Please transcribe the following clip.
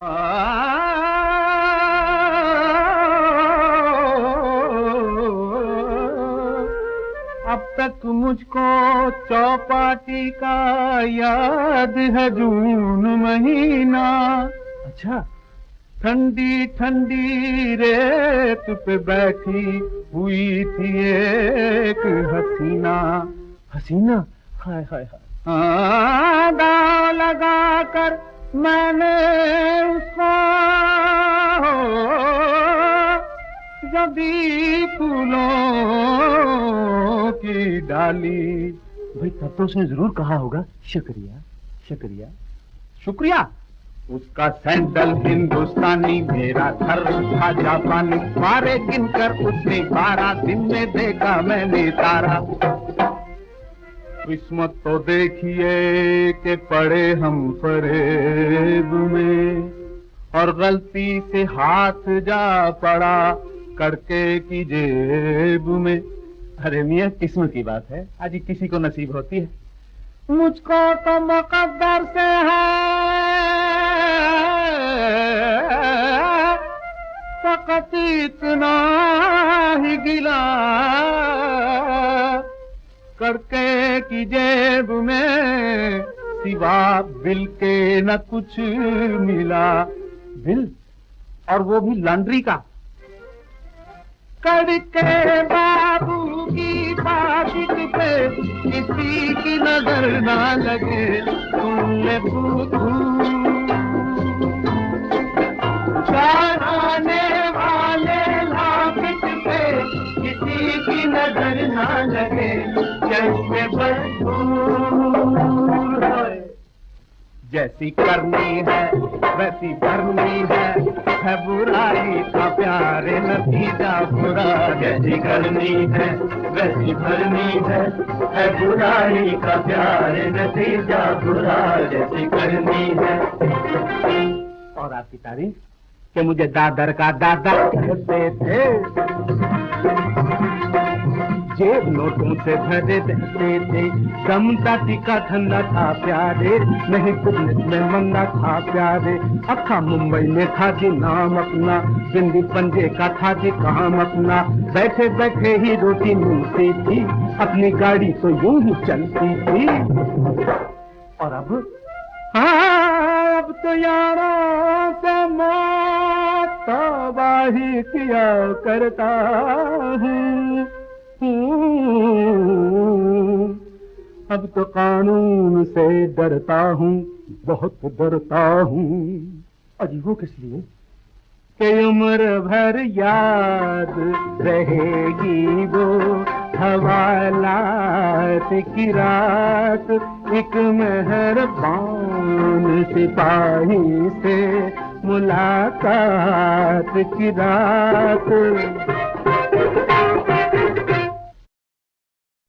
अब तक मुझको चौपाटी का याद है जून महीना। अच्छा, ठंडी ठंडी रेत पे बैठी हुई थी एक हसीना। हसीना? हाय हाय हाय। दाव लगा कर मैंने उसको जबी फूलों की डाली। भाई तब तो उसने जरूर कहा होगा शुक्रिया शुक्रिया। शुक्रिया? उसका सैंडल हिंदुस्तानी, मेरा घर था जापानी। मारे गिनकर उसने 12 दिन में देखा मैंने तारा। किस्मत तो देखिए कि पड़े हम फरेब में, और गलती से हाथ जा पड़ा कड़के की जेब में। अरे मियाँ, किस्मत की बात है, आज किसी को नसीब होती है। मुझको तो मुकद्दर से है फकत इतना ही गिला, कड़के की जेब में सिवा बिल के न कुछ मिला। बिल? और वो भी लॉन्ड्री का। कड़के बाबू की पाकिट पे किसी की नजर ना लगे। सुन ले चढ़ाने वाले लाकिट पे किसी की नजर ना लगे। जैसे बदबूर है, जैसी करनी है वैसी भरनी है बुराई का प्यार नतीजा बुरा। जैसी करनी है वैसी भरनी है बुराई का प्यार नतीजा बुरा। जैसी करनी है। और आपकी तारीफ कि मुझे दादर का दादा कहते थे, जेब नोटों से भरे देते थे। दमता टिका धंधा था प्यारे, नहीं बिजनेस में मंगा था प्यारे। अखा मुंबई में था जी नाम अपना, बिंदी पंजे का था जी काम अपना। बैठे बैठे ही रोटी मिलती थी, अपनी गाड़ी तो यूं ही चलती थी। और अब? हाँ, अब तो यारों से मौत तबाही किया करता हूँ। अब तो कानून से डरता हूँ, बहुत डरता हूँ। अजी वो किस लिए? कि उम्र भर याद रहेगी वो हवालात की रात। एक मेहरबान सिपाही से मुलाकात की रात।